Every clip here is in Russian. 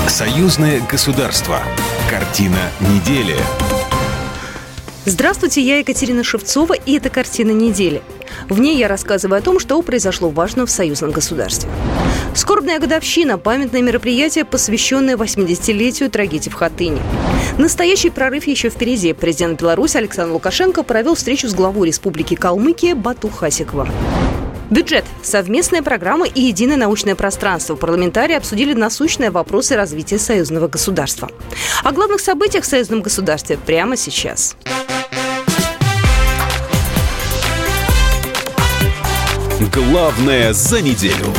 Союзное государство. Картина недели. Здравствуйте, я Екатерина Шевцова, и это «Картина недели». В ней я рассказываю о том, что произошло важно в союзном государстве. Скорбная годовщина – памятное мероприятие, посвященное 80-летию трагедии в Хатыни. Настоящий прорыв еще впереди. Президент Беларуси Александр Лукашенко провел встречу с главой Республики Калмыкия Бату Хасиковым. Бюджет, совместная программа и единое научное пространство. Парламентарии обсудили насущные вопросы развития союзного государства. О главных событиях в союзном государстве прямо сейчас. Главное за неделю.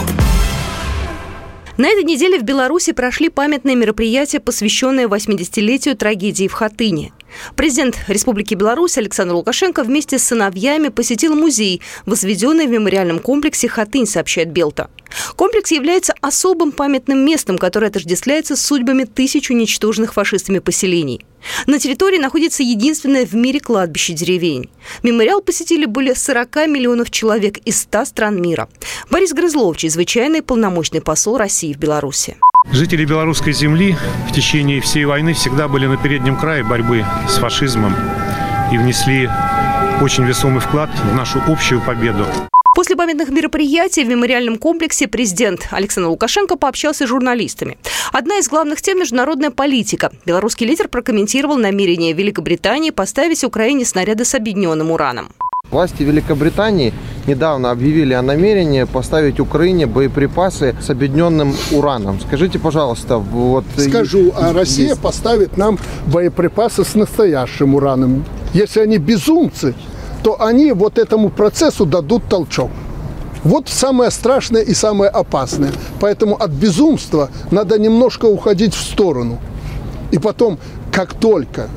На этой неделе в Беларуси прошли памятные мероприятия, посвященные 80-летию трагедии в Хатыни. Президент Республики Беларусь Александр Лукашенко вместе с сыновьями посетил музей, возведенный в мемориальном комплексе «Хатынь», сообщает Белта. Комплекс является особым памятным местом, которое отождествляется с судьбами тысяч уничтоженных фашистами поселений. На территории находится единственное в мире кладбище деревень. Мемориал посетили более 40 миллионов человек из 100 стран мира. Борис Грызлов, чрезвычайный полномочный посол России в Беларуси. Жители белорусской земли в течение всей войны всегда были на переднем крае борьбы с фашизмом и внесли очень весомый вклад в нашу общую победу. После памятных мероприятий в мемориальном комплексе президент Александр Лукашенко пообщался с журналистами. Одна из главных тем – международная политика. Белорусский лидер прокомментировал намерение Великобритании поставить Украине снаряды с объединенным ураном. Власти Великобритании недавно объявили о намерении поставить Украине боеприпасы с объединенным ураном. Скажите, пожалуйста, Скажу, а Россия поставит нам боеприпасы с настоящим ураном. Если они безумцы, то они этому процессу дадут толчок. Вот самое страшное и самое опасное. Поэтому от безумства надо немножко уходить в сторону. И потом, как только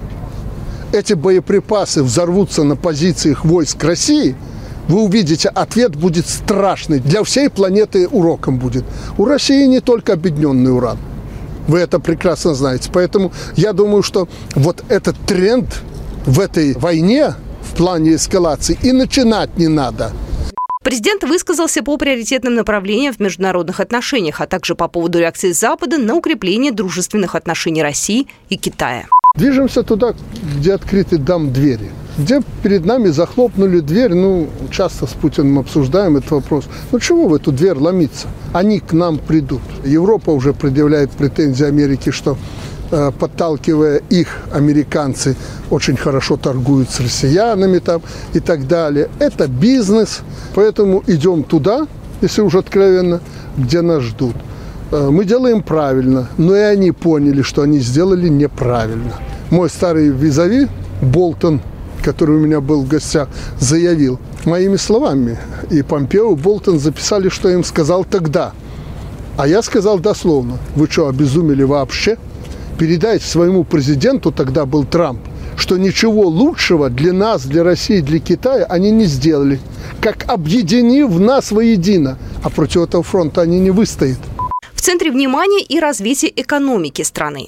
эти боеприпасы взорвутся на позициях войск России, вы увидите, ответ будет страшный. Для всей планеты уроком будет. У России не только объединенный уран. Вы это прекрасно знаете. Поэтому я думаю, что вот этот тренд в этой войне в плане эскалации и начинать не надо. Президент высказался по приоритетным направлениям в международных отношениях, а также по поводу реакции Запада на укрепление дружественных отношений России и Китая. Движемся туда, где открыты двери, где перед нами захлопнули дверь. Часто с Путиным обсуждаем этот вопрос. Чего в эту дверь ломиться? Они к нам придут. Европа уже предъявляет претензии Америке, что подталкивая их, американцы очень хорошо торгуют с россиянами там и так далее. Это бизнес, поэтому идем туда, если уж откровенно, где нас ждут. Мы делаем правильно, но и они поняли, что они сделали неправильно. Мой старый визави Болтон, который у меня был в гостях, заявил моими словами. И Помпео, Болтон записали, что я им сказал тогда. А я сказал дословно: вы что, обезумели вообще? Передайте своему президенту, тогда был Трамп, что ничего лучшего для нас, для России, для Китая они не сделали, как объединив нас воедино. А против этого фронта они не выстоят. В центре внимания и развитие экономики страны.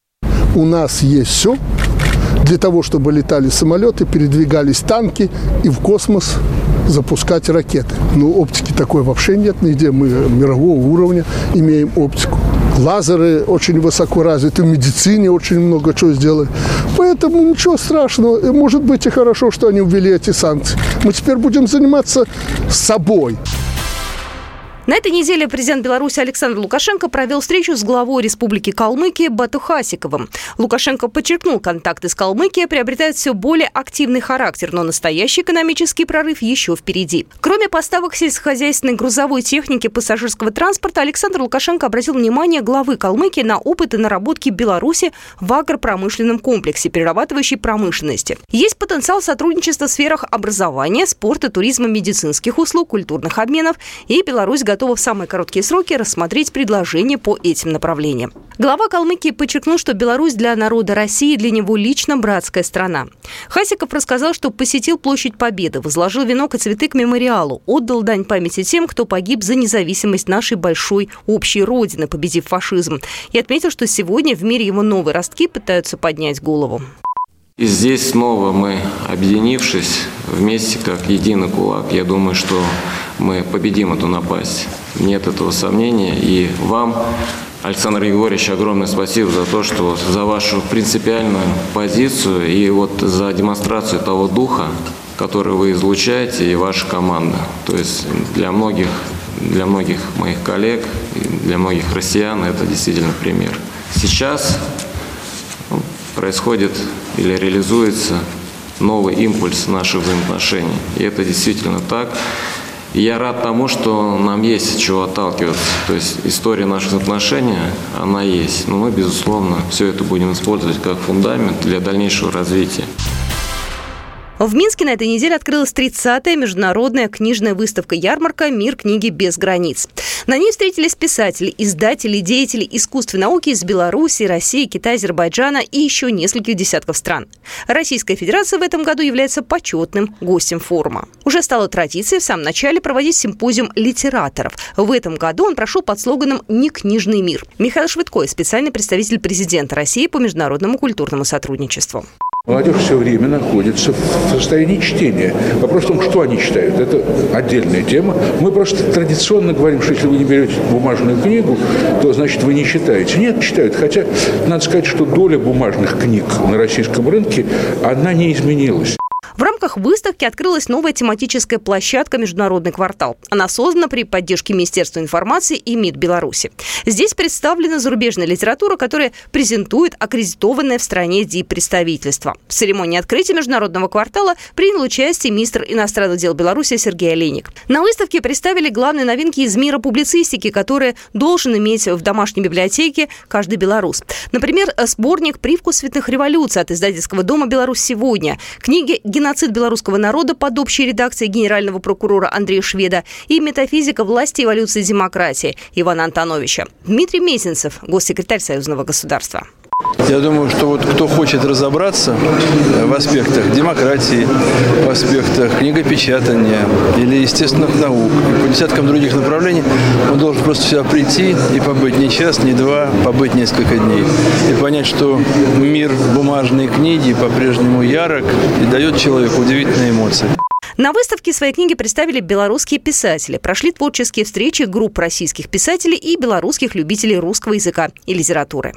У нас есть все для того, чтобы летали самолеты, передвигались танки и в космос запускать ракеты. Оптики такой вообще нет нигде. Мы мирового уровня имеем оптику. Лазеры очень высоко развиты, в медицине очень много чего сделали. Поэтому ничего страшного. Может быть и хорошо, что они ввели эти санкции. Мы теперь будем заниматься собой. На этой неделе президент Беларуси Александр Лукашенко провел встречу с главой Республики Калмыкия Бату Хасиковым. Лукашенко подчеркнул, контакты с Калмыкией приобретают все более активный характер, но настоящий экономический прорыв еще впереди. Кроме поставок сельскохозяйственной грузовой техники пассажирского транспорта, Александр Лукашенко обратил внимание главы Калмыкии на опыт и наработки Беларуси в агропромышленном комплексе перерабатывающей промышленности. Есть потенциал сотрудничества в сферах образования, спорта, туризма, медицинских услуг, культурных обменов, и Беларусь готова в самые короткие сроки рассмотреть предложения по этим направлениям. Глава Калмыкии подчеркнул, что Беларусь для народа России, для него лично братская страна. Хасиков рассказал, что посетил Площадь Победы, возложил венок и цветы к мемориалу, отдал дань памяти тем, кто погиб за независимость нашей большой общей родины, победив фашизм, и отметил, что сегодня в мире его новые ростки пытаются поднять голову. И здесь снова мы, объединившись вместе как единый кулак, я думаю, что мы победим эту напасть. Нет этого сомнения. И вам Александр Григорьевич, огромное спасибо за то, что за вашу принципиальную позицию и вот за демонстрацию того духа, который вы излучаете, и ваша команда. То есть для многих моих коллег, для многих россиян это действительно пример. Сейчас происходит или реализуется новый импульс наших взаимоотношений. И это действительно так. И я рад тому, что нам есть от чего отталкиваться. То есть история наших отношений, она есть. Но мы, безусловно, все это будем использовать как фундамент для дальнейшего развития. В Минске на этой неделе открылась 30-я международная книжная выставка-ярмарка «Мир книги без границ». На ней встретились писатели, издатели, деятели искусств и науки из Беларуси, России, Китая, Азербайджана и еще нескольких десятков стран. Российская Федерация в этом году является почетным гостем форума. Уже стало традицией в самом начале проводить симпозиум литераторов. В этом году он прошел под слоганом «Некнижный мир». Михаил Швидко, специальный представитель президента России по международному культурному сотрудничеству. Молодежь все время находится в состоянии чтения. Вопрос в том, что они читают. Это отдельная тема. Мы просто традиционно говорим, что если вы не берете бумажную книгу, то, значит, вы не читаете. Нет, читают. Хотя, надо сказать, что доля бумажных книг на российском рынке, она не изменилась. В рамках выставки открылась новая тематическая площадка «Международный квартал». Она создана при поддержке Министерства информации и МИД Беларуси. Здесь представлена зарубежная литература, которая презентует аккредитованное в стране диппредставительство. В церемонии открытия «Международного квартала» принял участие министр иностранных дел Беларуси Сергей Олейник. На выставке представили главные новинки из мира публицистики, которые должен иметь в домашней библиотеке каждый белорус. Например, сборник «Привкус цветных революций» от издательского дома «Беларусь сегодня», книги «Геноцид белорусского народа» под общей редакцией генерального прокурора Андрея Шведа и «Метафизика власти, эволюции демократии» Ивана Антоновича. Дмитрий Мезенцев, госсекретарь Союзного государства. Я думаю, что вот кто хочет разобраться в аспектах демократии, в аспектах книгопечатания или естественных наук, и по десяткам других направлений, он должен просто сюда прийти и побыть не час, не два, побыть несколько дней. И понять, что мир бумажной книги по-прежнему ярок и дает человеку удивительные эмоции. На выставке свои книги представили белорусские писатели. Прошли творческие встречи групп российских писателей и белорусских любителей русского языка и литературы.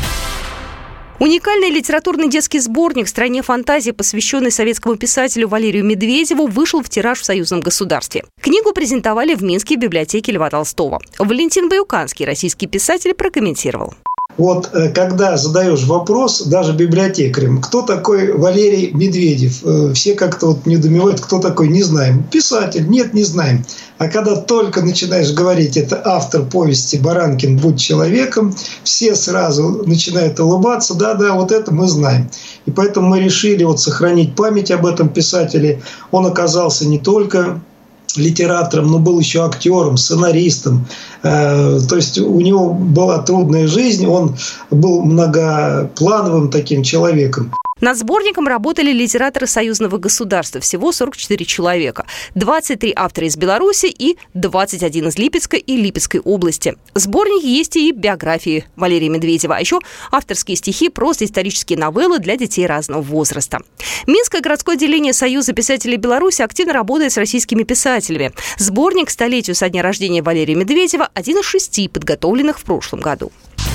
Уникальный литературный детский сборник «Стране фантазии», посвященный советскому писателю Валерию Медведеву, вышел в тираж в союзном государстве. Книгу презентовали в Минской библиотеке Льва Толстого. Валентин Баюканский, российский писатель, прокомментировал. Вот когда задаешь вопрос даже библиотекарям, кто такой Валерий Медведев, все как-то недоумевают, кто такой, не знаем. Писатель? Нет, не знаем. А когда только начинаешь говорить, это автор повести «Баранкин. Будь человеком», все сразу начинают улыбаться, да, вот это мы знаем. И поэтому мы решили сохранить память об этом писателе. Он оказался не только литератором, но был еще актером, сценаристом. То есть у него была трудная жизнь, он был многоплановым таким человеком. Над сборником работали литераторы союзного государства, всего 44 человека, 23 автора из Беларуси и 21 из Липецкой и Липецкой области. В сборнике есть и биографии Валерия Медведева, а еще авторские стихи, просто исторические новеллы для детей разного возраста. Минское городское отделение Союза писателей Беларуси активно работает с российскими писателями. Сборник к столетию со дня рождения Валерия Медведева – один из 6 подготовленных в прошлом году.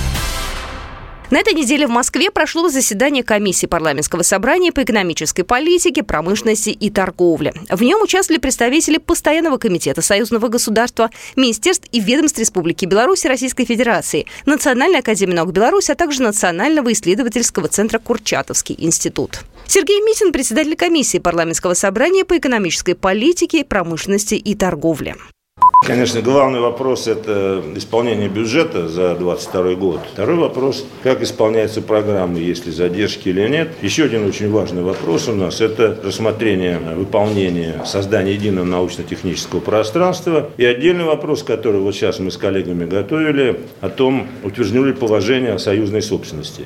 На этой неделе в Москве прошло заседание комиссии парламентского собрания по экономической политике, промышленности и торговле. В нем участвовали представители Постоянного комитета Союзного государства, министерств и ведомств Республики Беларусь и Российской Федерации, Национальной академии наук Беларуси, а также Национального исследовательского центра Курчатовский институт. Сергей Митин, председатель комиссии парламентского собрания по экономической политике, промышленности и торговле. Конечно, главный вопрос – это исполнение бюджета за 2022 год. Второй вопрос – как исполняются программы, есть ли задержки или нет. Еще один очень важный вопрос у нас – это рассмотрение выполнения создания единого научно-технического пространства. И отдельный вопрос, который вот сейчас мы с коллегами готовили, о том, утверждено ли положение о союзной собственности.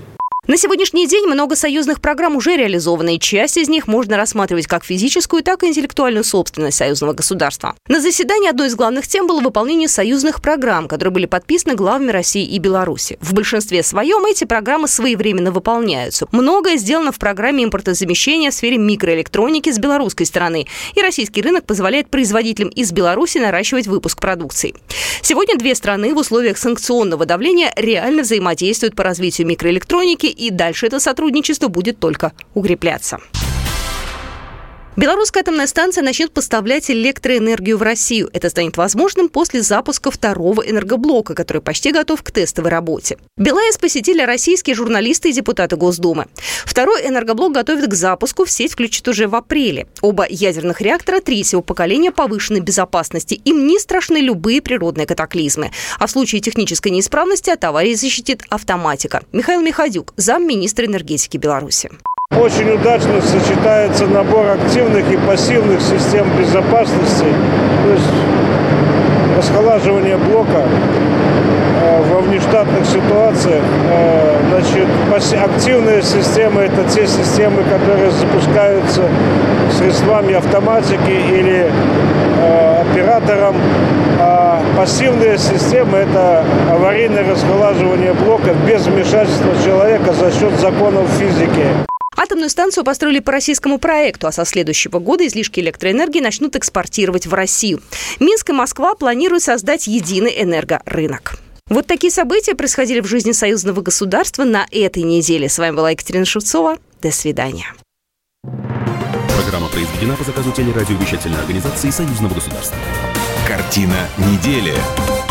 На сегодняшний день много союзных программ уже реализованы, и часть из них можно рассматривать как физическую, так и интеллектуальную собственность союзного государства. На заседании одной из главных тем было выполнение союзных программ, которые были подписаны главами России и Беларуси. В большинстве своем эти программы своевременно выполняются. Многое сделано в программе импортозамещения в сфере микроэлектроники с белорусской стороны, и российский рынок позволяет производителям из Беларуси наращивать выпуск продукции. Сегодня две страны в условиях санкционного давления реально взаимодействуют по развитию микроэлектроники, и дальше это сотрудничество будет только укрепляться. Белорусская атомная станция начнет поставлять электроэнергию в Россию. Это станет возможным после запуска второго энергоблока, который почти готов к тестовой работе. БелАЭС посетили российские журналисты и депутаты Госдумы. Второй энергоблок готовят к запуску, в сеть включат уже в апреле. Оба ядерных реактора третьего поколения повышенной безопасности. Им не страшны любые природные катаклизмы. А в случае технической неисправности от аварии защитит автоматика. Михаил Михадюк, замминистра энергетики Беларуси. Очень удачно сочетается набор активных и пассивных систем безопасности, то есть расхолаживание блока во внештатных ситуациях. Значит, активные системы – это те системы, которые запускаются средствами автоматики или оператором. А пассивные системы – это аварийное расхолаживание блока без вмешательства человека за счет законов физики. Атомную станцию построили по российскому проекту, а со следующего года излишки электроэнергии начнут экспортировать в Россию. Минск и Москва планируют создать единый энергорынок. Вот такие события происходили в жизни союзного государства на этой неделе. С вами была Екатерина Шевцова. До свидания. Программа произведена по заказу телерадиовещательной организации союзного государства. Картина недели.